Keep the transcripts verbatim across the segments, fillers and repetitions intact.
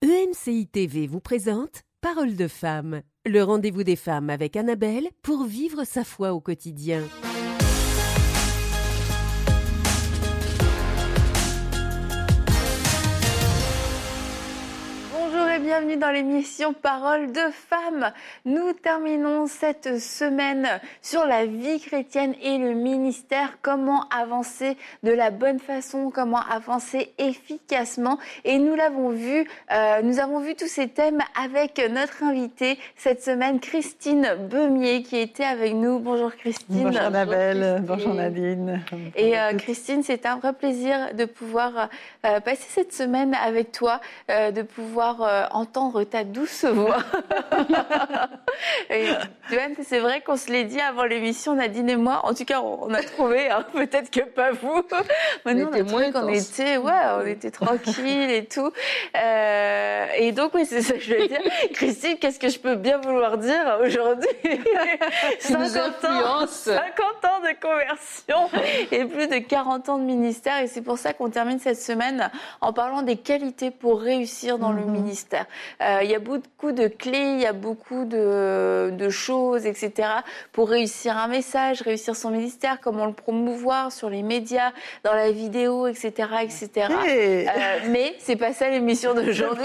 E M C I T V vous présente Parole de femme, le rendez-vous des femmes avec Annabelle pour vivre sa foi au quotidien. Bonjour et bienvenue dans l'émission Parole de femmes. Nous terminons cette semaine sur la vie chrétienne et le ministère, comment avancer de la bonne façon, comment avancer efficacement. Et nous l'avons vu, euh, nous avons vu tous ces thèmes avec notre invitée cette semaine, Christine Beumier, qui était avec nous. Bonjour Christine. Bonjour Annabelle, bonjour, bonjour Nadine. Et euh, Christine, c'est un vrai plaisir de pouvoir euh, passer cette semaine avec toi, euh, de pouvoir euh, entendre ta douce voix. Et, c'est vrai qu'on se l'est dit avant l'émission, Nadine et moi. En tout cas, on a trouvé, hein, peut-être que pas vous. Maintenant, on, on a trouvé qu'on était, ouais, on était tranquille et tout. Euh, et donc, oui, c'est ça que je veux dire. Christine, qu'est-ce que je peux bien vouloir dire aujourd'hui? cinquante ans, cinquante ans de conversion et plus de quarante ans de ministère. Et c'est pour ça qu'on termine cette semaine en parlant des qualités pour réussir dans mm-hmm. le ministère. Euh, il y a beaucoup de clés, il y a beaucoup de, de choses, et cetera pour réussir un message, réussir son ministère, comment le promouvoir sur les médias, dans la vidéo, et cetera, et cetera. Okay. Euh, mais c'est pas ça l'émission d'aujourd'hui.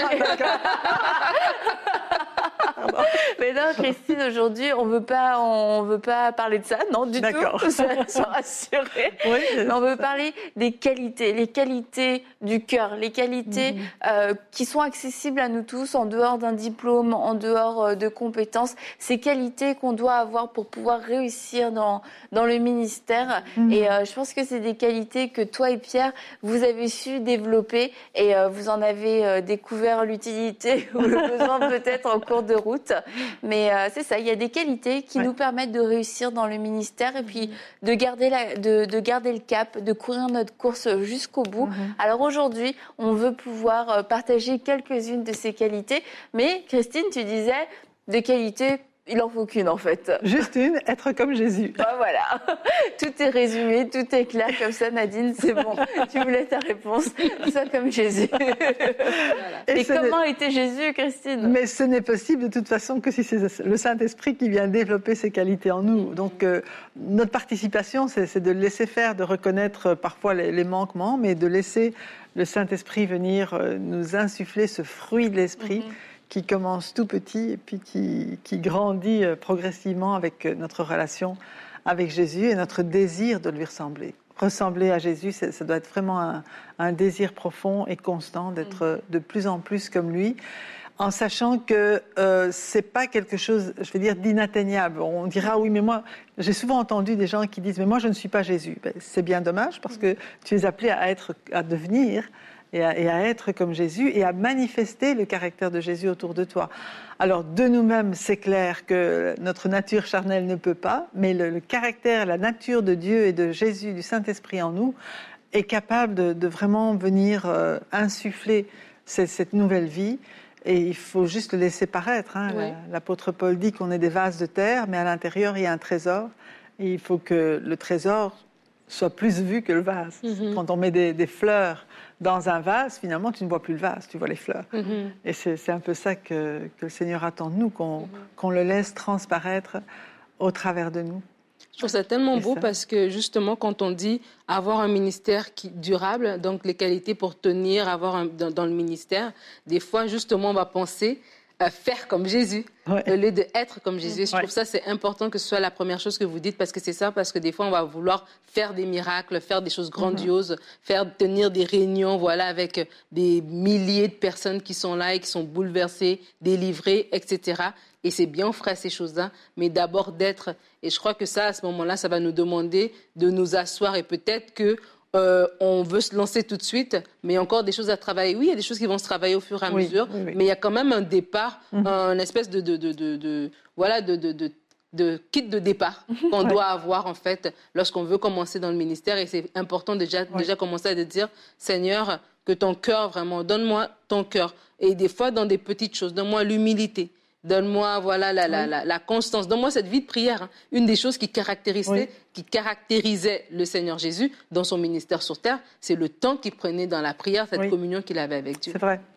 Mais non, Christine, aujourd'hui, on veut pas, on veut pas parler de ça, non, du D'accord. tout. Sois rassurée. Oui, mais on veut parler des qualités, les qualités du cœur, les qualités mmh. euh, qui sont accessibles à nous tous, en dehors d'un diplôme, en dehors euh, de compétences. Ces qualités qu'on doit avoir pour pouvoir réussir dans dans le ministère. Mmh. Et euh, je pense que c'est des qualités que toi et Pierre, vous avez su développer et euh, vous en avez euh, découvert l'utilité ou le besoin peut-être en cours de route. Mais euh, c'est ça, il y a des qualités qui ouais. nous permettent de réussir dans le ministère et puis de garder, la, de, de garder le cap, de courir notre course jusqu'au bout. Mm-hmm. Alors aujourd'hui, on veut pouvoir partager quelques-unes de ces qualités. Mais Christine, tu disais, des qualités, il n'en faut qu'une en fait. Juste une, être comme Jésus. Ben voilà, tout est résumé, tout est clair comme ça, Nadine, c'est bon. Tu voulais ta réponse, sois comme Jésus. Voilà. Et, Et comment n'est... était Jésus, Christine? Mais ce n'est possible de toute façon que si c'est le Saint-Esprit qui vient développer ces qualités en nous. Donc euh, notre participation, c'est, c'est de laisser faire, de reconnaître parfois les, les manquements, mais de laisser le Saint-Esprit venir euh, nous insuffler ce fruit de l'Esprit. Mm-hmm. qui commence tout petit et puis qui, qui grandit progressivement avec notre relation avec Jésus et notre désir de lui ressembler. Ressembler à Jésus, ça, ça doit être vraiment un, un désir profond et constant d'être de plus en plus comme lui, en sachant que euh, c'est pas quelque chose, je vais dire, d'inatteignable. On dira, oui, mais moi, j'ai souvent entendu des gens qui disent, mais moi, je ne suis pas Jésus. Ben, c'est bien dommage parce que tu es appelé à être, à devenir Et à, et à être comme Jésus et à manifester le caractère de Jésus autour de toi. Alors, de nous-mêmes, c'est clair que notre nature charnelle ne peut pas, mais le, le caractère, la nature de Dieu et de Jésus, du Saint-Esprit en nous, est capable de, de vraiment venir euh, insuffler cette, cette nouvelle vie. Et il faut juste le laisser paraître. Hein. Oui. L'apôtre Paul dit qu'on est des vases de terre, mais à l'intérieur, il y a un trésor. Et il faut que le trésor soit plus vu que le vase. Mm-hmm. Quand on met des, des fleurs dans un vase, finalement, tu ne vois plus le vase, tu vois les fleurs. Mm-hmm. Et c'est, c'est un peu ça que, que le Seigneur attend de nous, qu'on, mm-hmm. qu'on le laisse transparaître au travers de nous. Je trouve ça tellement Et beau ça. Parce que, justement, quand on dit avoir un ministère qui, durable, donc les qualités pour tenir, avoir un, dans, dans le ministère, des fois, justement, on va penser à faire comme Jésus, ouais. au lieu d'être comme Jésus. Ouais. Je trouve ça, c'est important que ce soit la première chose que vous dites, parce que c'est ça, parce que des fois, on va vouloir faire des miracles, faire des choses grandioses, mm-hmm. faire tenir des réunions, voilà, avec des milliers de personnes qui sont là et qui sont bouleversées, délivrées, et cetera. Et c'est bien, on fera ces choses-là, mais d'abord d'être. Et je crois que ça, à ce moment-là, ça va nous demander de nous asseoir et peut-être que Euh, on veut se lancer tout de suite, mais il y a encore des choses à travailler. Oui, il y a des choses qui vont se travailler au fur et à oui, mesure, oui, oui. mais il y a quand même un départ, mm-hmm. un espèce de, de, de, de, de, voilà, de, de, de, de kit de départ qu'on ouais. doit avoir en fait lorsqu'on veut commencer dans le ministère. Et c'est important déjà, ouais. déjà commencer à dire, Seigneur, que ton cœur vraiment, donne-moi ton cœur. Et des fois, dans des petites choses, donne-moi l'humilité. Donne-moi voilà, la, la, oui. la, la constance. Donne-moi cette vie de prière. Hein. Une des choses qui caractérisait, oui. qui caractérisait le Seigneur Jésus dans son ministère sur terre, c'est le temps qu'il prenait dans la prière, cette oui. communion qu'il avait avec Dieu. C'est vrai.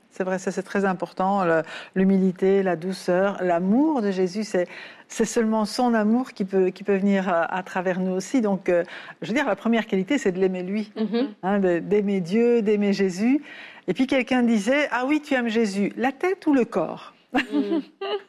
C'est vrai, ça c'est très important. Le, l'humilité, la douceur, l'amour de Jésus, c'est, c'est seulement son amour qui peut, qui peut venir à, à travers nous aussi. Donc, euh, je veux dire, la première qualité, c'est de l'aimer lui, mm-hmm. hein, de, d'aimer Dieu, d'aimer Jésus. Et puis quelqu'un disait, ah oui, tu aimes Jésus, la tête ou le corps? Mm.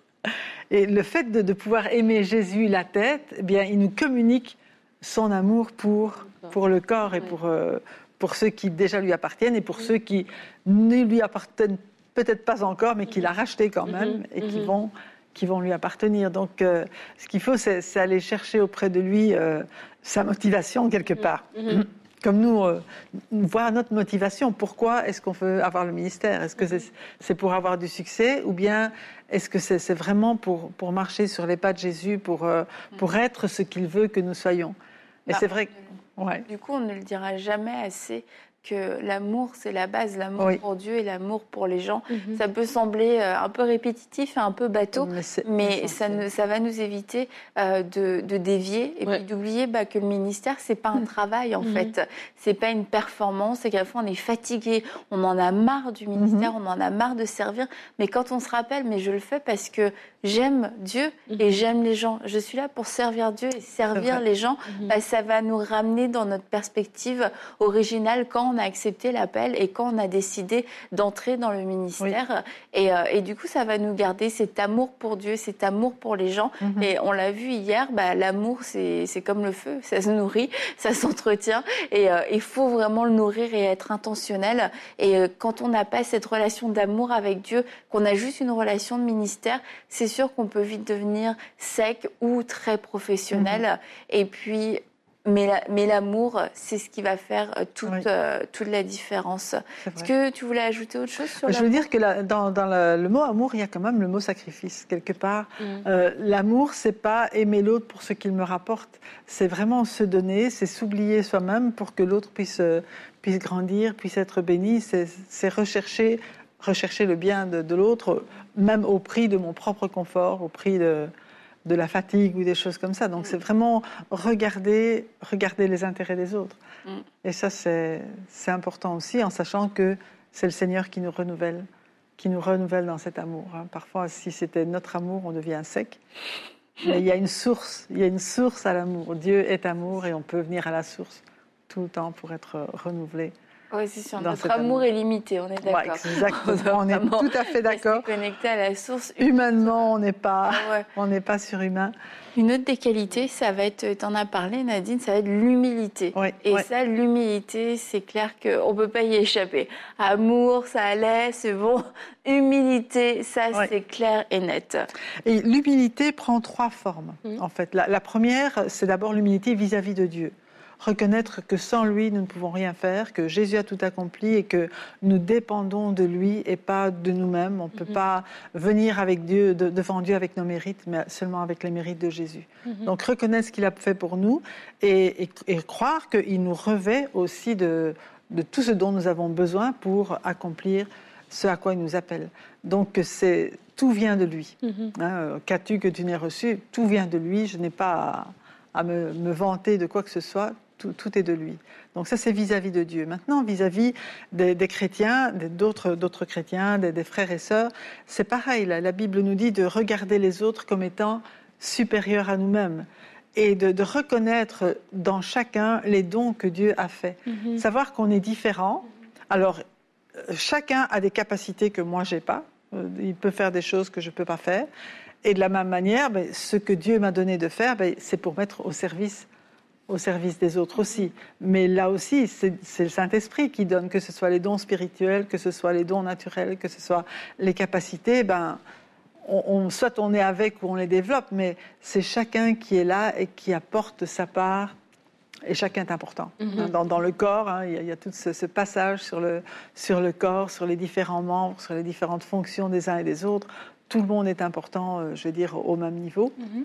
Et le fait de, de pouvoir aimer Jésus, la tête, eh bien, il nous communique son amour pour, pour le corps et pour... Euh, pour ceux qui déjà lui appartiennent et pour oui. ceux qui ne lui appartiennent peut-être pas encore, mais qu'il a racheté quand même mm-hmm. et qui vont, qui vont lui appartenir. Donc, euh, ce qu'il faut, c'est, c'est aller chercher auprès de lui euh, sa motivation quelque part. Mm-hmm. Comme nous, euh, voir notre motivation. Pourquoi est-ce qu'on veut avoir le ministère? Est-ce que c'est, c'est pour avoir du succès ou bien est-ce que c'est, c'est vraiment pour, pour marcher sur les pas de Jésus, pour, euh, pour être ce qu'il veut que nous soyons? Et bah, c'est vrai que... Ouais. Du coup, on ne le dira jamais assez que l'amour, c'est la base, l'amour oui. pour Dieu et l'amour pour les gens. Mm-hmm. Ça peut sembler un peu répétitif et un peu bateau, mais, mais ça, ne, ça va nous éviter euh, de, de dévier et ouais. puis d'oublier bah, que le ministère, c'est pas un travail en mm-hmm. fait, c'est pas une performance, et qu'à la fois on est fatigué, on en a marre du ministère, mm-hmm. on en a marre de servir, mais quand on se rappelle, mais je le fais parce que j'aime Dieu mm-hmm. et j'aime les gens, je suis là pour servir Dieu et servir les gens, mm-hmm. bah, ça va nous ramener dans notre perspective originale quand on a accepté l'appel et quand on a décidé d'entrer dans le ministère. Oui. Et, euh, et du coup, ça va nous garder cet amour pour Dieu, cet amour pour les gens. Mm-hmm. Et on l'a vu hier, bah, l'amour, c'est, c'est comme le feu, ça se nourrit, ça s'entretient. Et il euh, faut vraiment le nourrir et être intentionnel. Et euh, quand on n'a pas cette relation d'amour avec Dieu, qu'on a juste une relation de ministère, c'est sûr qu'on peut vite devenir sec ou très professionnel. Mm-hmm. Et puis... Mais, la, mais l'amour, c'est ce qui va faire toute, oui. euh, toute la différence. Est-ce que tu voulais ajouter autre chose sur Je l'amour? veux dire que la, dans, dans le, le mot amour, il y a quand même le mot sacrifice, quelque part. Mm. Euh, l'amour, c'est pas aimer l'autre pour ce qu'il me rapporte. C'est vraiment se donner, c'est s'oublier soi-même pour que l'autre puisse, puisse grandir, puisse être béni. C'est, c'est rechercher, rechercher le bien de, de l'autre, même au prix de mon propre confort, au prix de... de la fatigue ou des choses comme ça. Donc, mm. c'est vraiment regarder, regarder les intérêts des autres. Mm. Et ça, c'est, c'est important aussi, en sachant que c'est le Seigneur qui nous renouvelle, qui nous renouvelle dans cet amour. Hein. Parfois, si c'était notre amour, on devient sec. Mais il y a une source, il y a une source à l'amour. Dieu est amour et on peut venir à la source tout le temps pour être renouvelé. Oui, c'est sûr. Notre amour, amour est limité, on est d'accord. Ouais, exactement. On est tout à fait d'accord. Connecté à la source. Humainement, on n'est pas, ah ouais. on n'est pas surhumain. Une autre des qualités, ça va être, tu en as parlé, Nadine, ça va être l'humilité. Oui, et oui. ça, l'humilité, c'est clair qu'on ne peut pas y échapper. Amour, ça allait, c'est bon. Humilité, ça, oui. c'est clair et net. Et l'humilité prend trois formes, mmh. en fait. La, la première, c'est d'abord l'humilité vis-à-vis de Dieu. Reconnaître que sans lui, nous ne pouvons rien faire, que Jésus a tout accompli et que nous dépendons de lui et pas de nous-mêmes. On ne peut mm-hmm. pas venir avec Dieu, de, devant Dieu avec nos mérites, mais seulement avec les mérites de Jésus. Mm-hmm. Donc reconnaître ce qu'il a fait pour nous et, et, et croire qu'il nous revêt aussi de, de tout ce dont nous avons besoin pour accomplir ce à quoi il nous appelle. Donc c'est, tout vient de lui. Mm-hmm. Hein, qu'as-tu que tu n'aies reçu? Tout vient de lui. Je n'ai pas à, à me, me vanter de quoi que ce soit. Tout, tout est de lui. Donc ça, c'est vis-à-vis de Dieu. Maintenant, vis-à-vis des, des chrétiens, d'autres, d'autres chrétiens, des, des frères et sœurs, c'est pareil. La, la Bible nous dit de regarder les autres comme étant supérieurs à nous-mêmes et de, de reconnaître dans chacun les dons que Dieu a faits. Mm-hmm. Savoir qu'on est différents. Alors, chacun a des capacités que moi, je n'ai pas. Il peut faire des choses que je ne peux pas faire. Et de la même manière, ben, ce que Dieu m'a donné de faire, ben, c'est pour mettre au service au service des autres aussi. Mais là aussi, c'est, c'est le Saint-Esprit qui donne, que ce soit les dons spirituels, que ce soit les dons naturels, que ce soit les capacités, ben, on, on, soit on est avec ou on les développe, mais c'est chacun qui est là et qui apporte sa part, et chacun est important. Mm-hmm. Dans, dans le corps, hein, il y a, il y a tout ce, ce passage sur le, sur le corps, sur les différents membres, sur les différentes fonctions des uns et des autres. Tout le monde est important, je veux dire, au même niveau. Mm-hmm.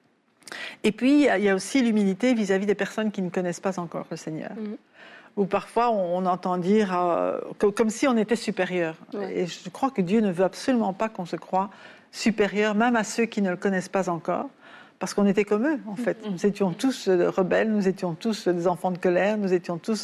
Et puis, il y a aussi l'humilité vis-à-vis des personnes qui ne connaissent pas encore le Seigneur. Mmh. Où parfois, on, on entend dire euh, comme, comme si on était supérieur. Ouais. Et je crois que Dieu ne veut absolument pas qu'on se croie supérieur, même à ceux qui ne le connaissent pas encore, parce qu'on était comme eux, en fait. Mmh. Nous étions tous rebelles, nous étions tous des enfants de colère, nous étions tous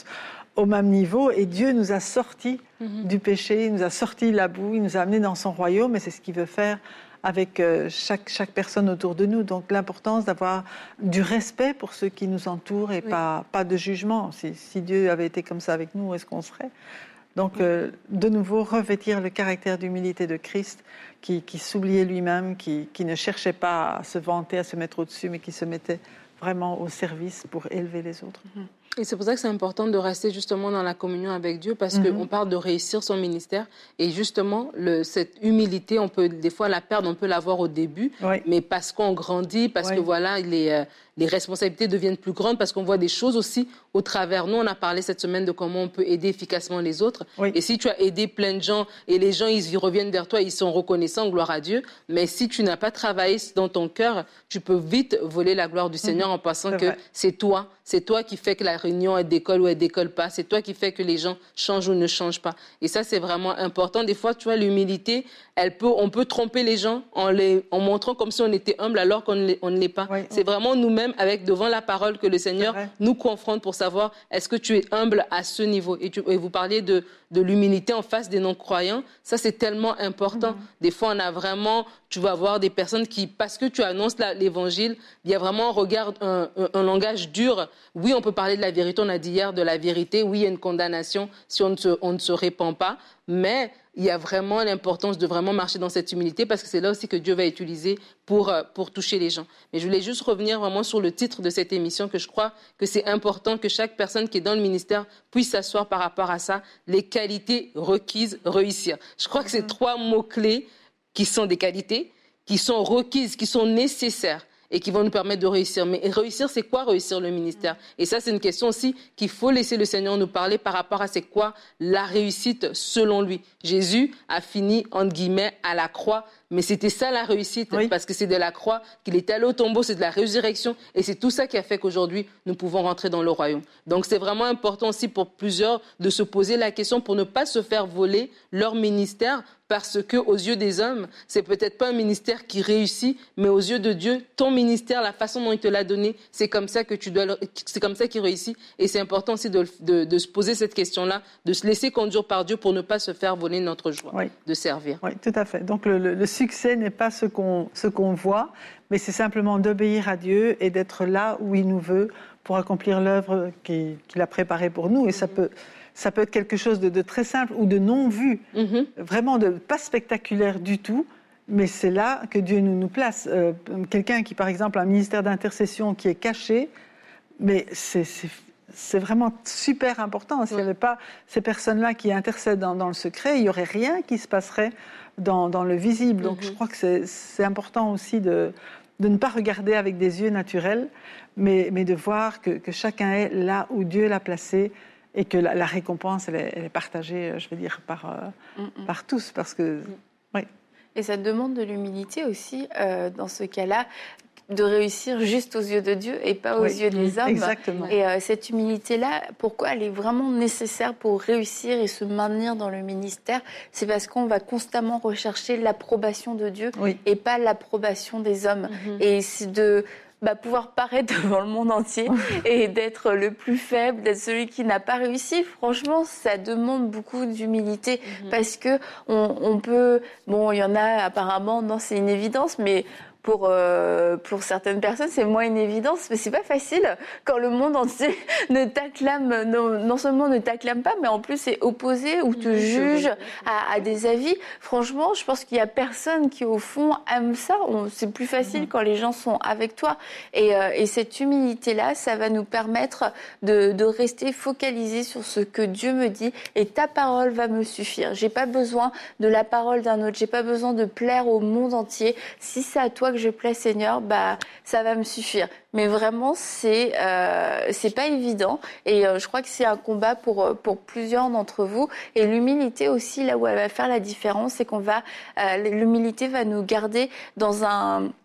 au même niveau. Et Dieu nous a sortis mm-hmm. du péché, il nous a sortis de la boue, il nous a amenés dans son royaume. Et c'est ce qu'il veut faire avec euh, chaque, chaque personne autour de nous. Donc l'importance d'avoir du respect pour ceux qui nous entourent et oui. pas, pas de jugement. Si, si Dieu avait été comme ça avec nous, où est-ce qu'on serait ? Donc, euh, de nouveau, revêtir le caractère d'humilité de Christ, qui, qui s'oubliait lui-même, qui, qui ne cherchait pas à se vanter, à se mettre au-dessus, mais qui se mettait vraiment au service pour élever les autres. Et c'est pour ça que c'est important de rester justement dans la communion avec Dieu, parce mm-hmm. qu'on parle de réussir son ministère. Et justement, le, cette humilité, on peut des fois la perdre, on peut l'avoir au début, oui. mais parce qu'on grandit, parce oui. que voilà, les, euh, les responsabilités deviennent plus grandes, parce qu'on voit des choses aussi au travers. Nous, on a parlé cette semaine de comment on peut aider efficacement les autres. Oui. Et si tu as aidé plein de gens et les gens, ils y reviennent vers toi, ils sont reconnaissants, gloire à Dieu. Mais si tu n'as pas travaillé dans ton cœur, tu peux vite voler la gloire du Seigneur mm-hmm. en pensant c'est que vrai. c'est toi, c'est toi qui fais que la réunion elle décolle ou elle décolle pas. C'est toi qui fais que les gens changent ou ne changent pas. Et ça, c'est vraiment important. Des fois, tu vois, l'humilité, elle peut, on peut tromper les gens en, les, en montrant comme si on était humble alors qu'on ne, on ne l'est pas. Oui, c'est oui. vraiment nous-mêmes, avec devant la parole, que le Seigneur nous confronte pour savoir est-ce que tu es humble à ce niveau. Et, tu, et vous parliez de, de l'humilité en face des non-croyants. Ça, c'est tellement important. Mm-hmm. Des fois, on a vraiment, tu vas voir des personnes qui, parce que tu annonces la, l'évangile, il y a vraiment un regard, un, un, un langage dur. Oui, on peut parler de la vérité. On a dit hier de la vérité. Oui, il y a une condamnation si on ne se, on ne se répand pas. Mais il y a vraiment l'importance de vraiment marcher dans cette humilité, parce que c'est là aussi que Dieu va utiliser pour, pour toucher les gens. Mais je voulais juste revenir vraiment sur le titre de cette émission, que je crois que c'est important que chaque personne qui est dans le ministère puisse s'asseoir par rapport à ça. Les qualités requises, réussir. Je crois que c'est trois mots-clés qui sont des qualités, qui sont requises, qui sont nécessaires et qui vont nous permettre de réussir. Mais réussir, c'est quoi réussir le ministère ? Et ça, c'est une question aussi qu'il faut laisser le Seigneur nous parler par rapport à c'est quoi la réussite selon lui. Jésus a fini, entre guillemets, à la croix, mais c'était ça la réussite, oui. parce que c'est de la croix qu'il est allé au tombeau, c'est de la résurrection, et c'est tout ça qui a fait qu'aujourd'hui, nous pouvons rentrer dans le royaume. Donc c'est vraiment important aussi pour plusieurs de se poser la question pour ne pas se faire voler leur ministère, parce que aux yeux des hommes, c'est peut-être pas un ministère qui réussit, mais aux yeux de Dieu, ton ministère, la façon dont il te l'a donné, c'est comme ça que tu dois, le... c'est comme ça qu'il réussit. Et c'est important aussi de, de, de se poser cette question-là, de se laisser conduire par Dieu pour ne pas se faire voler notre joie oui. de servir. Oui, tout à fait. Donc le, le, le succès n'est pas ce qu'on, ce qu'on voit, mais c'est simplement d'obéir à Dieu et d'être là où il nous veut pour accomplir l'œuvre qu'il, qu'il a préparée pour nous. Et ça peut... Ça peut être quelque chose de, de très simple ou de non vu, mm-hmm. vraiment de pas spectaculaire du tout, mais c'est là que Dieu nous, nous place. Euh, quelqu'un qui, par exemple, a un ministère d'intercession qui est caché, mais c'est, c'est, c'est vraiment super important. S'il n'y avait pas ces personnes-là qui intercèdent dans, dans le secret, il n'y aurait rien qui se passerait dans, dans le visible. Donc mm-hmm. je crois que c'est, c'est important aussi de, de ne pas regarder avec des yeux naturels, mais, mais de voir que, que chacun est là où Dieu l'a placé, et que la, la récompense, elle est, elle est partagée, je veux dire, par, euh, mm-hmm. par tous, parce que, mm. oui. Et ça demande de l'humilité aussi, euh, dans ce cas-là, de réussir juste aux yeux de Dieu et pas aux oui. yeux des hommes. Exactement. Et euh, cette humilité-là, pourquoi elle est vraiment nécessaire pour réussir et se maintenir dans le ministère ? C'est parce qu'on va constamment rechercher l'approbation de Dieu oui. et pas l'approbation des hommes. Mm-hmm. Et c'est de... Bah, pouvoir paraître devant le monde entier et d'être le plus faible, d'être celui qui n'a pas réussi. Franchement, ça demande beaucoup d'humilité mmh. parce que on, on peut... Bon, il y en a apparemment, non, c'est une évidence, mais... Pour, euh, pour certaines personnes, c'est moins une évidence, mais c'est pas facile quand le monde entier ne t'acclame, non, non seulement ne t'acclame pas, mais en plus est opposé ou te mmh, juge à, à des avis. Franchement, je pense qu'il y a personne qui, au fond, aime ça. On, c'est plus facile mmh. quand les gens sont avec toi. Et, euh, et cette humilité-là, ça va nous permettre de, de rester focalisés sur ce que Dieu me dit et ta parole va me suffire. J'ai pas besoin de la parole d'un autre. J'ai pas besoin de plaire au monde entier. Si c'est à toi que je plais, Seigneur, bah ça va me suffire. Mais vraiment, c'est euh, c'est pas évident, et euh, je crois que c'est un combat pour pour plusieurs d'entre vous. Et l'humilité aussi, là où elle va faire la différence, c'est qu'on va euh, l'humilité va nous garder dans un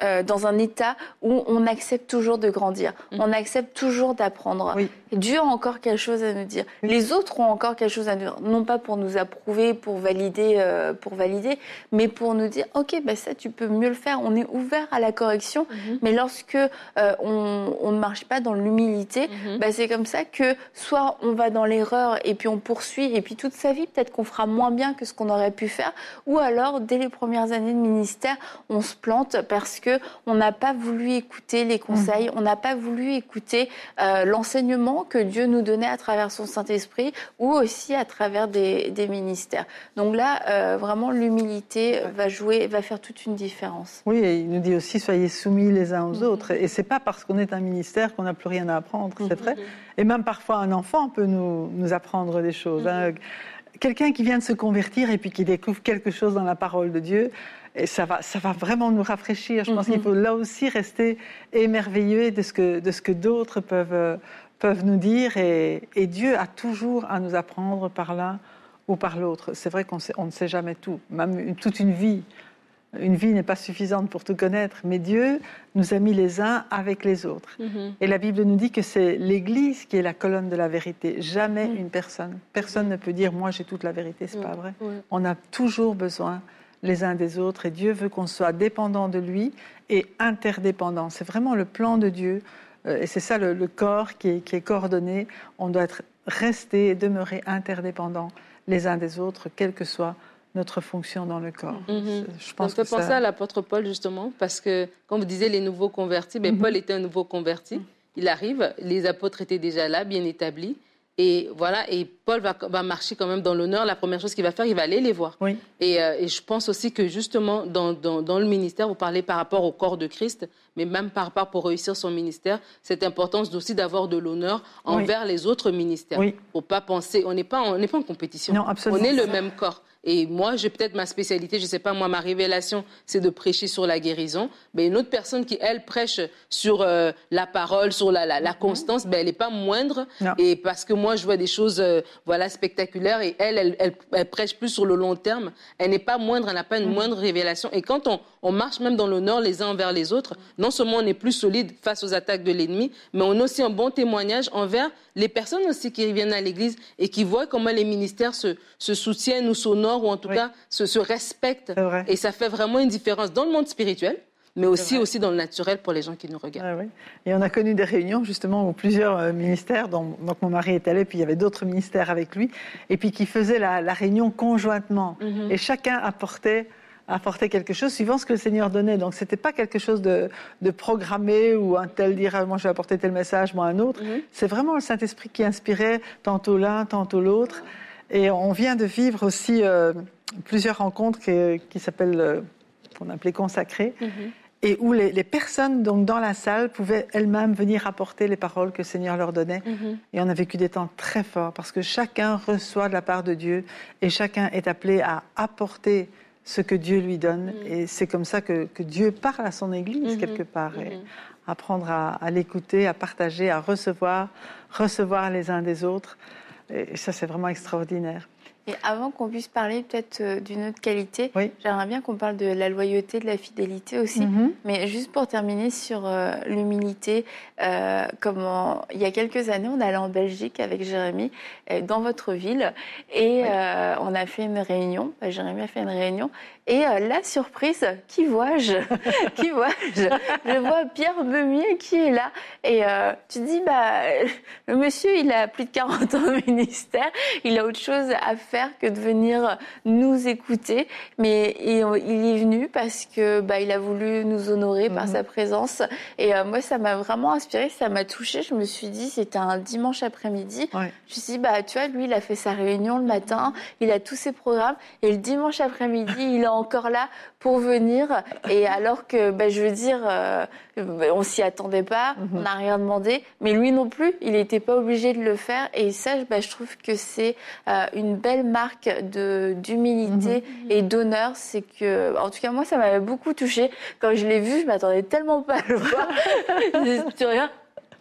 euh, dans un état où on accepte toujours de grandir, mmh. on accepte toujours d'apprendre. Oui. Dieu a encore quelque chose à nous dire. Oui. Les autres ont encore quelque chose à nous dire, non pas pour nous approuver, pour valider, euh, pour valider, mais pour nous dire, ok, bah ça tu peux mieux le faire. On est ouvert à la correction, mmh. mais lorsque euh, on, on ne marche pas dans l'humilité, mmh. bah c'est comme ça que soit on va dans l'erreur et puis on poursuit, et puis toute sa vie peut-être qu'on fera moins bien que ce qu'on aurait pu faire, ou alors dès les premières années de ministère, on se plante parce que on n'a pas voulu écouter les conseils, mmh. on n'a pas voulu écouter euh, l'enseignement que Dieu nous donnait à travers son Saint-Esprit ou aussi à travers des, des ministères. Donc là, euh, vraiment, l'humilité ouais. va jouer, va faire toute une différence. Oui, et il nous dit aussi, soyez soumis les uns aux mmh. autres. Et c'est pas parce qu'on est un ministère qu'on n'a plus rien à apprendre, mmh. c'est vrai. Et même parfois, un enfant peut nous, nous apprendre des choses. Mmh. Hein. Quelqu'un qui vient de se convertir et puis qui découvre quelque chose dans la parole de Dieu, et ça va, ça va vraiment nous rafraîchir. Je pense mm-hmm. qu'il faut là aussi rester émerveillé de ce que, de ce que d'autres peuvent, peuvent nous dire. Et, et Dieu a toujours à nous apprendre par l'un ou par l'autre. C'est vrai qu'on sait, on ne sait jamais tout, même une, toute une vie. Une vie n'est pas suffisante pour tout connaître, mais Dieu nous a mis les uns avec les autres. Mm-hmm. Et la Bible nous dit que c'est l'Église qui est la colonne de la vérité, jamais mm. une personne. Personne ne peut dire « moi j'ai toute la vérité », c'est mm. pas vrai. Mm. On a toujours besoin les uns des autres et Dieu veut qu'on soit dépendants de lui et interdépendants. C'est vraiment le plan de Dieu et c'est ça le, le corps qui est, qui est coordonné. On doit être, rester et demeurer interdépendants les uns des autres, quelle que soit notre fonction dans le corps. Mm-hmm. Je pense ça me fait penser ça... à l'apôtre Paul, justement, parce que, comme vous disiez, les nouveaux convertis, ben, mm-hmm. Paul était un nouveau converti. Mm-hmm. Il arrive, les apôtres étaient déjà là, bien établis. Et voilà, et Paul va, va marcher quand même dans l'honneur. La première chose qu'il va faire, il va aller les voir. Oui. Et, euh, et je pense aussi que justement, dans, dans, dans le ministère, vous parlez par rapport au corps de Christ, mais même par rapport pour réussir son ministère, cette importance aussi d'avoir de l'honneur envers oui. les autres ministères. Oui. Pour pas penser, on n'est pas, on n'est pas en compétition. Non, absolument. On est le même corps. Et moi, j'ai peut-être ma spécialité, je ne sais pas, moi, ma révélation, c'est de prêcher sur la guérison. Mais une autre personne qui, elle, prêche sur euh, la parole, sur la, la, la constance, ben, elle n'est pas moindre. Non. Et parce que moi, je vois des choses euh, voilà, spectaculaires et elle, elle, elle, elle prêche plus sur le long terme. Elle n'est pas moindre, elle n'a pas une mmh. moindre révélation. Et quand on, on marche même dans l'honneur les uns envers les autres, non seulement on est plus solide face aux attaques de l'ennemi, mais on a aussi un bon témoignage envers les personnes aussi qui viennent à l'Église et qui voient comment les ministères se, se soutiennent ou s'honorent ou en tout oui. cas se, se respectent. Et ça fait vraiment une différence dans le monde spirituel, mais aussi, aussi dans le naturel pour les gens qui nous regardent. Ah oui. Et on a connu des réunions justement où plusieurs euh, ministères, dont, donc mon mari est allé, puis il y avait d'autres ministères avec lui, et puis qui faisaient la, la réunion conjointement. Mm-hmm. Et chacun apportait... apporter quelque chose suivant ce que le Seigneur donnait. Donc, ce n'était pas quelque chose de, de programmé où un tel dirait « moi, je vais apporter tel message, moi, un autre mm-hmm. ». C'est vraiment le Saint-Esprit qui inspirait tantôt l'un, tantôt l'autre. Et on vient de vivre aussi euh, plusieurs rencontres qui, qui s'appellent, euh, qu'on appelait consacrées, mm-hmm. et où les, les personnes donc, dans la salle pouvaient elles-mêmes venir apporter les paroles que le Seigneur leur donnait. Mm-hmm. Et on a vécu des temps très forts parce que chacun reçoit de la part de Dieu et chacun est appelé à apporter ce que Dieu lui donne. Mmh. Et c'est comme ça que, que Dieu parle à son Église, mmh. quelque part. Et mmh. apprendre à, à l'écouter, à partager, à recevoir, recevoir les uns des autres. Et ça, c'est vraiment extraordinaire. Et avant qu'on puisse parler peut-être d'une autre qualité, oui. j'aimerais bien qu'on parle de la loyauté, de la fidélité aussi. Mm-hmm. Mais juste pour terminer sur euh, l'humilité, euh, comment, il y a quelques années, on allait en Belgique avec Jérémy, euh, dans votre ville, et oui. euh, on a fait une réunion. Bah, Jérémy a fait une réunion. Et euh, la surprise, qui vois-je Qui vois-je Je vois Pierre Beumier qui est là. Et euh, tu te dis, bah, le monsieur, il a plus de quarante ans de ministère, il a autre chose à faire que de venir nous écouter. Mais il, il est venu parce que bah, il a voulu nous honorer mmh. par sa présence. Et euh, moi, ça m'a vraiment inspirée, ça m'a touchée. Je me suis dit, c'était un dimanche après-midi. Ouais. Je me suis dit, bah, tu vois, lui, il a fait sa réunion le matin, il a tous ses programmes. Et le dimanche après-midi, il a encore là pour venir, et alors que, ben, je veux dire, euh, on s'y attendait pas, mm-hmm. on n'a rien demandé, mais lui non plus, il n'était pas obligé de le faire, et ça, ben, je trouve que c'est euh, une belle marque de, d'humilité mm-hmm. et d'honneur, c'est que, en tout cas, moi, ça m'avait beaucoup touchée. Quand je l'ai vu, je m'attendais tellement pas à le voir. Tu regardes.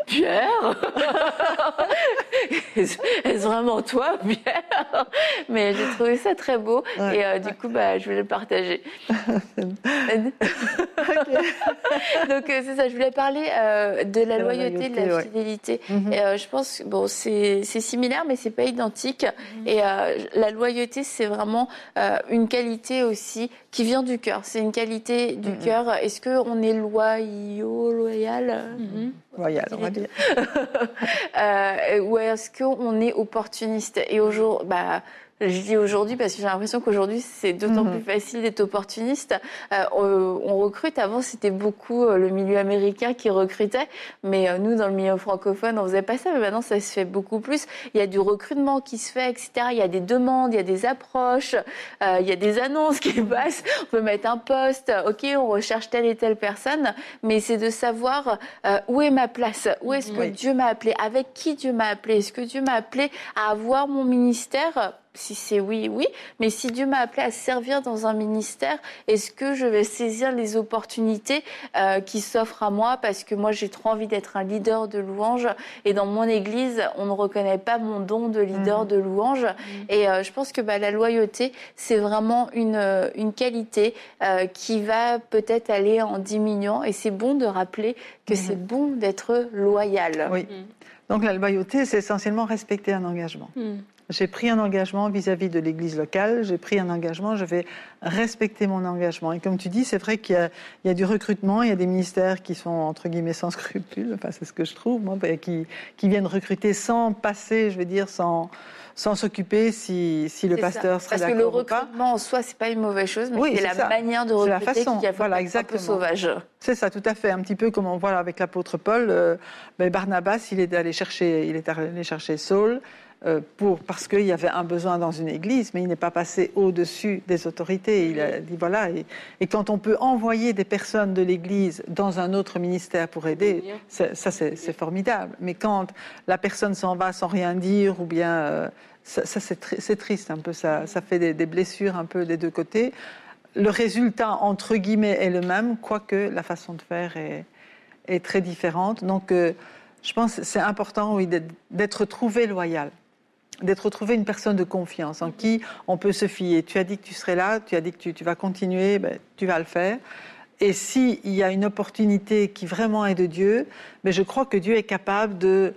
Pierre Est-ce vraiment toi, Pierre? Mais j'ai trouvé ça très beau ouais, et euh, du ouais. coup, bah, je voulais le partager. Donc, euh, c'est ça, je voulais parler euh, de la, la loyauté, de la fidélité. Ouais. Mm-hmm. Et euh, je pense que bon, c'est, c'est similaire, mais c'est pas identique. Mm-hmm. Et euh, la loyauté, c'est vraiment euh, une qualité aussi qui vient du cœur. C'est une qualité du mm-hmm. cœur. Est-ce qu'on est loyaux, loyal mm-hmm. Loyal, on va dire. euh, ou est-ce qu'on est opportuniste? Et aujourd'hui, bah, je dis aujourd'hui parce que j'ai l'impression qu'aujourd'hui, c'est d'autant mmh. plus facile d'être opportuniste. Euh, on, on recrute. Avant, c'était beaucoup le milieu américain qui recrutait. Mais euh, nous, dans le milieu francophone, on faisait pas ça. Mais maintenant, ça se fait beaucoup plus. Il y a du recrutement qui se fait, et cetera. Il y a des demandes, il y a des approches, euh, il y a des annonces qui passent. On peut mettre un poste. OK, on recherche telle et telle personne. Mais c'est de savoir euh, où est ma place. Où est-ce que oui. Dieu m'a appelé? Avec qui Dieu m'a appelé? Est-ce que Dieu m'a appelé à avoir mon ministère? Si c'est oui, oui. Mais si Dieu m'a appelé à servir dans un ministère, est-ce que je vais saisir les opportunités euh, qui s'offrent à moi? Parce que moi, j'ai trop envie d'être un leader de louange. Et dans mon église, on ne reconnaît pas mon don de leader mmh. de louange. Mmh. Et euh, je pense que bah, la loyauté, c'est vraiment une, une qualité euh, qui va peut-être aller en diminuant. Et c'est bon de rappeler que mmh. c'est bon d'être loyal. Oui. Mmh. Donc la loyauté, c'est essentiellement respecter un engagement. Mmh. J'ai pris un engagement vis-à-vis de l'église locale, j'ai pris un engagement, je vais respecter mon engagement. Et comme tu dis, c'est vrai qu'il y a, il y a du recrutement, il y a des ministères qui sont, entre guillemets, sans scrupules, enfin c'est ce que je trouve, moi, qui, qui viennent recruter sans passer, je veux dire, sans, sans s'occuper si, si le c'est pasteur ça. Serait Parce d'accord ou pas. Parce que le recrutement en soi, c'est pas une mauvaise chose, mais oui, c'est, c'est la ça. manière de recruter c'est la façon. qui a voilà, un peu sauvage. C'est ça, tout à fait. Un petit peu comme on voit avec l'apôtre Paul, euh, ben Barnabas, il est allé chercher, il est allé chercher Saul, Euh, pour, parce qu'il y avait un besoin dans une église, mais il n'est pas passé au-dessus des autorités. Il a dit voilà. Et, et quand on peut envoyer des personnes de l'église dans un autre ministère pour aider, c'est, ça c'est, c'est formidable. Mais quand la personne s'en va sans rien dire, ou bien euh, ça, ça c'est, tr- c'est triste un peu. Ça, ça fait des, des blessures un peu des deux côtés. Le résultat entre guillemets est le même, quoique la façon de faire est, est très différente. Donc, euh, je pense que c'est important, oui, d'être, d'être trouvé loyal. D'être trouvé une personne de confiance en qui on peut se fier. Tu as dit que tu serais là, tu as dit que tu, tu vas continuer, ben, tu vas le faire. Et s'il y a une opportunité qui vraiment est de Dieu, ben, je crois que Dieu est capable de,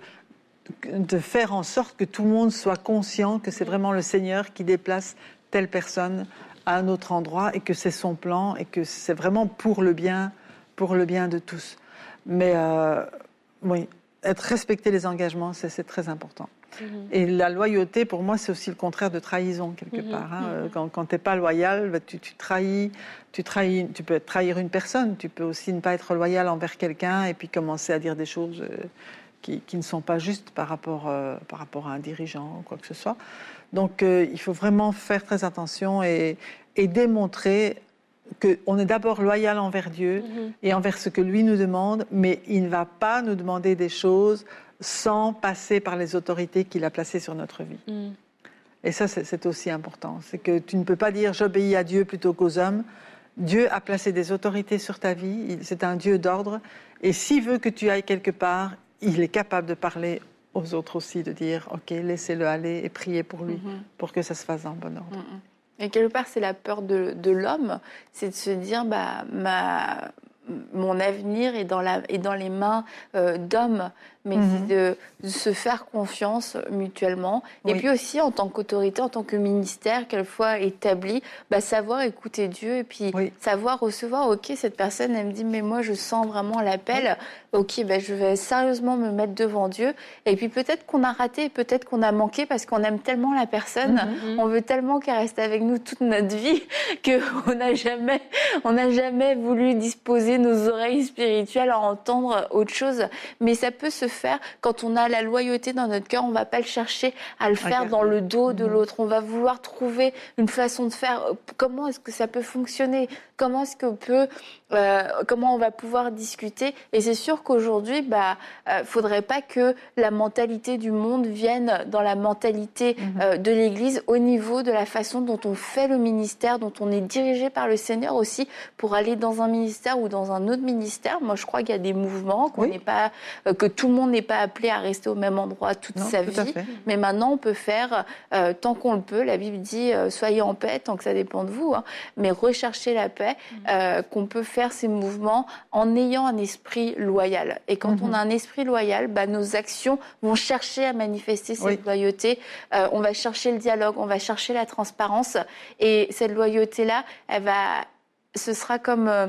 de faire en sorte que tout le monde soit conscient que c'est vraiment le Seigneur qui déplace telle personne à un autre endroit et que c'est son plan et que c'est vraiment pour le bien, pour le bien de tous. Mais euh, oui, être respecter les engagements, c'est, c'est très important. Mmh. Et la loyauté, pour moi, c'est aussi le contraire de trahison, quelque mmh. part. Hein. Mmh. Quand, quand tu n'es pas loyal, bah, tu, tu, trahis, tu, trahis, tu peux trahir une personne, tu peux aussi ne pas être loyal envers quelqu'un et puis commencer à dire des choses euh, qui, qui ne sont pas justes par rapport, euh, par rapport à un dirigeant ou quoi que ce soit. Donc, euh, il faut vraiment faire très attention et, et démontrer qu'on est d'abord loyal envers Dieu mmh. et envers ce que lui nous demande, mais il ne va pas nous demander des choses sans passer par les autorités qu'il a placées sur notre vie. Mm. Et ça, c'est, c'est aussi important. C'est que tu ne peux pas dire « j'obéis à Dieu plutôt qu'aux hommes ». Dieu a placé des autorités sur ta vie, c'est un Dieu d'ordre. Et s'il veut que tu ailles quelque part, il est capable de parler aux autres aussi, de dire « ok, laissez-le aller » et prier pour lui, mm-hmm. pour que ça se fasse en bon ordre. Mm-hmm. Et quelque part, c'est la peur de, de l'homme, c'est de se dire bah, « ma... mon avenir est dans, la, est dans les mains euh, d'hommes ». Mais mmh. c'est de, de se faire confiance mutuellement. Oui. Et puis aussi, en tant qu'autorité, en tant que ministère, quelquefois établi, bah, savoir écouter Dieu et puis oui. savoir recevoir, ok, cette personne, elle me dit, mais moi, je sens vraiment l'appel. Oui. Ok, bah, je vais sérieusement me mettre devant Dieu. Et puis peut-être qu'on a raté, peut-être qu'on a manqué parce qu'on aime tellement la personne, mmh. on veut tellement qu'elle reste avec nous toute notre vie qu'on n'a jamais, on n'a jamais voulu disposer nos oreilles spirituelles à entendre autre chose. Mais ça peut se faire quand on a la loyauté dans notre cœur, on va pas le chercher à le faire okay. dans le dos de l'autre. On va vouloir trouver une façon de faire. Comment est-ce que ça peut fonctionner? Comment est-ce qu'on peut, euh, comment on va pouvoir discuter? Et c'est sûr qu'aujourd'hui, bah, euh, faudrait pas que la mentalité du monde vienne dans la mentalité mm-hmm. euh, de l'Église au niveau de la façon dont on fait le ministère, dont on est dirigé par le Seigneur aussi pour aller dans un ministère ou dans un autre ministère. Moi, je crois qu'il y a des mouvements qu'on oui. n'est pas, euh, que tout le monde monde n'est pas appelé à rester au même endroit toute non, sa vie. Mais maintenant, on peut faire, euh, tant qu'on le peut, la Bible dit euh, « soyez en paix », tant que ça dépend de vous, hein, mais recherchez la paix, euh, qu'on peut faire ces mouvements en ayant un esprit loyal. Et quand mm-hmm. on a un esprit loyal, bah, nos actions vont chercher à manifester cette oui. loyauté. Euh, on va chercher le dialogue, on va chercher la transparence. Et cette loyauté-là, elle va, ce sera comme... Euh,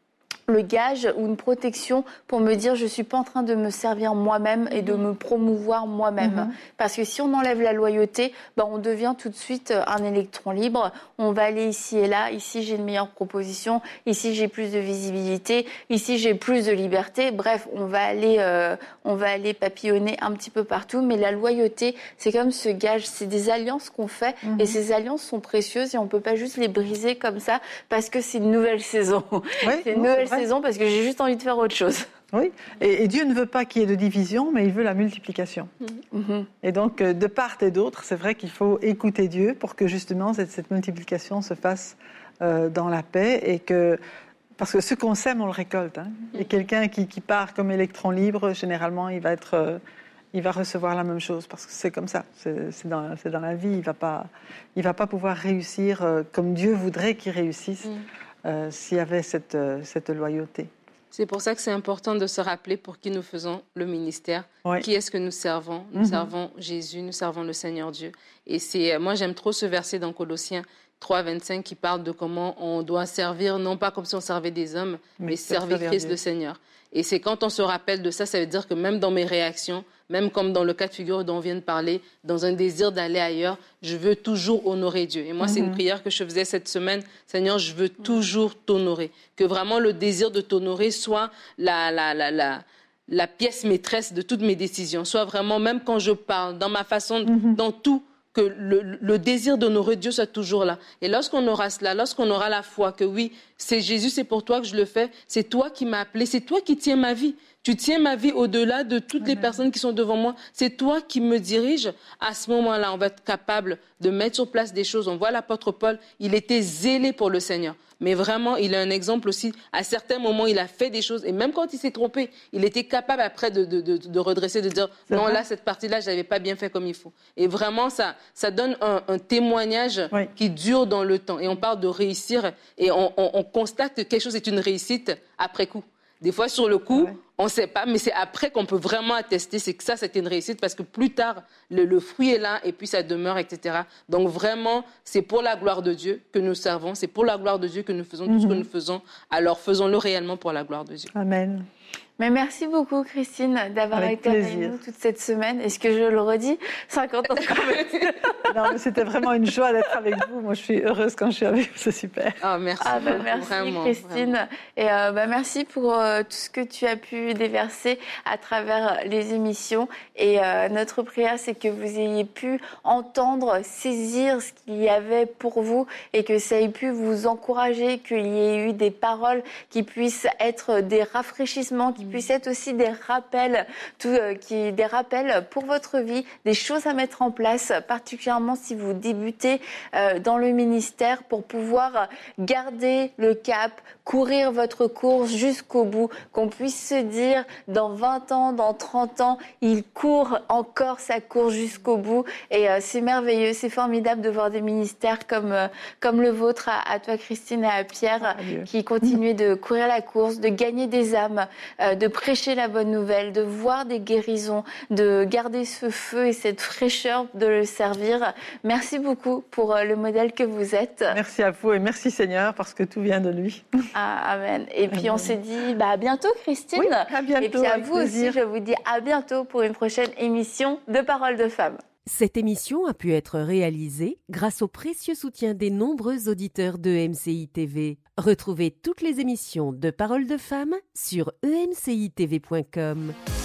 le gage ou une protection pour me dire je ne suis pas en train de me servir moi-même et de me promouvoir moi-même. Mmh. Parce que si on enlève la loyauté, ben on devient tout de suite un électron libre. On va aller ici et là. Ici, j'ai une meilleure proposition. Ici, j'ai plus de visibilité. Ici, j'ai plus de liberté. Bref, on va aller, euh, on va aller papillonner un petit peu partout. Mais la loyauté, c'est comme ce gage. C'est des alliances qu'on fait mmh. et ces alliances sont précieuses et on ne peut pas juste les briser comme ça parce que c'est une nouvelle saison. Oui, c'est une non, nouvelle c'est saison parce que j'ai juste envie de faire autre chose. Oui, et, et Dieu ne veut pas qu'il y ait de division, mais il veut la multiplication. Mm-hmm. Et donc, de part et d'autre, c'est vrai qu'il faut écouter Dieu pour que justement cette, cette multiplication se fasse euh, dans la paix et que... Parce que ce qu'on sème, on le récolte. Hein. Et quelqu'un qui, qui part comme électron libre, généralement, il va être... Euh, il va recevoir la même chose parce que c'est comme ça, c'est, c'est, dans, c'est dans la vie. Il ne va pas, il va pas pouvoir réussir euh, comme Dieu voudrait qu'il réussisse mm. euh, s'il y avait cette, euh, cette loyauté. C'est pour ça que c'est important de se rappeler pour qui nous faisons le ministère. Oui. Qui est-ce que nous servons ? Nous mm-hmm. servons Jésus, nous servons le Seigneur Dieu. Et c'est, moi, j'aime trop ce verset dans Colossiens trois, vingt-cinq qui parle de comment on doit servir, non pas comme si on servait des hommes, mais, mais servir Christ le Seigneur. Et c'est quand on se rappelle de ça, ça veut dire que même dans mes réactions, même comme dans le cas de figure dont on vient de parler, dans un désir d'aller ailleurs, je veux toujours honorer Dieu. Et moi, mm-hmm. c'est une prière que je faisais cette semaine. Seigneur, je veux toujours t'honorer. Que vraiment le désir de t'honorer soit la, la, la, la, la pièce maîtresse de toutes mes décisions. Soit vraiment, même quand je parle, dans ma façon, mm-hmm. dans tout, que le, le désir d'honorer Dieu soit toujours là. Et lorsqu'on aura cela, lorsqu'on aura la foi que oui, c'est Jésus, c'est pour toi que je le fais, c'est toi qui m'as appelé, c'est toi qui tiens ma vie. Tu tiens ma vie au-delà de toutes les personnes qui sont devant moi. C'est toi qui me dirige. À ce moment-là, on va être capable de mettre sur place des choses. On voit l'apôtre Paul, il était zélé pour le Seigneur. Mais vraiment, il a un exemple aussi. À certains moments, il a fait des choses. Et même quand il s'est trompé, il était capable après de, de, de, de redresser, de dire c'est non, vrai. Là, cette partie-là, je n'avais pas bien fait comme il faut. Et vraiment, ça, ça donne un, un témoignage oui. qui dure dans le temps. Et on parle de réussir. Et on, on, on constate que quelque chose est une réussite après coup. Des fois, sur le coup, ouais. on ne sait pas, mais c'est après qu'on peut vraiment attester, c'est que ça, c'était une réussite, parce que plus tard, le, le fruit est là, et puis ça demeure, et cetera. Donc vraiment, c'est pour la gloire de Dieu que nous servons, c'est pour la gloire de Dieu que nous faisons mm-hmm. tout ce que nous faisons, alors faisons-le réellement pour la gloire de Dieu. Amen. Mais merci beaucoup, Christine, d'avoir avec été plaisir. Avec nous toute cette semaine. Est-ce que je le redis, cinquante ans de communauté. Non, mais c'était vraiment une joie d'être avec vous. Moi, je suis heureuse quand je suis avec vous. C'est super. Oh, merci. Ah, bah, merci, vraiment, Christine. Vraiment. Et euh, bah, merci pour euh, tout ce que tu as pu déverser à travers les émissions. Et euh, notre prière, c'est que vous ayez pu entendre, saisir ce qu'il y avait pour vous et que ça ait pu vous encourager, qu'il y ait eu des paroles qui puissent être des rafraîchissements, qui puissent être aussi des rappels, tout, euh, qui, des rappels pour votre vie, des choses à mettre en place, particulièrement si vous débutez euh, dans le ministère, pour pouvoir garder le cap, courir votre course jusqu'au bout, qu'on puisse se dire dans vingt ans, dans trente ans, il court encore sa course jusqu'au bout. Et euh, c'est merveilleux, c'est formidable de voir des ministères comme, euh, comme le vôtre, à, à toi Christine et à Pierre, oh, qui continuent de courir la course, de gagner des âmes, euh, de prêcher la bonne nouvelle, de voir des guérisons, de garder ce feu et cette fraîcheur de le servir. Merci beaucoup pour le modèle que vous êtes. Merci à vous et merci Seigneur parce que tout vient de lui. Ah, amen. Et puis amen. On s'est dit bah, à bientôt Christine. Oui, à bientôt. Et puis à vous plaisir. Aussi, je vous dis à bientôt pour une prochaine émission de Paroles de Femmes. Cette émission a pu être réalisée grâce au précieux soutien des nombreux auditeurs de E M C I T V. Retrouvez toutes les émissions de Paroles de Femmes sur e m c i t v point com.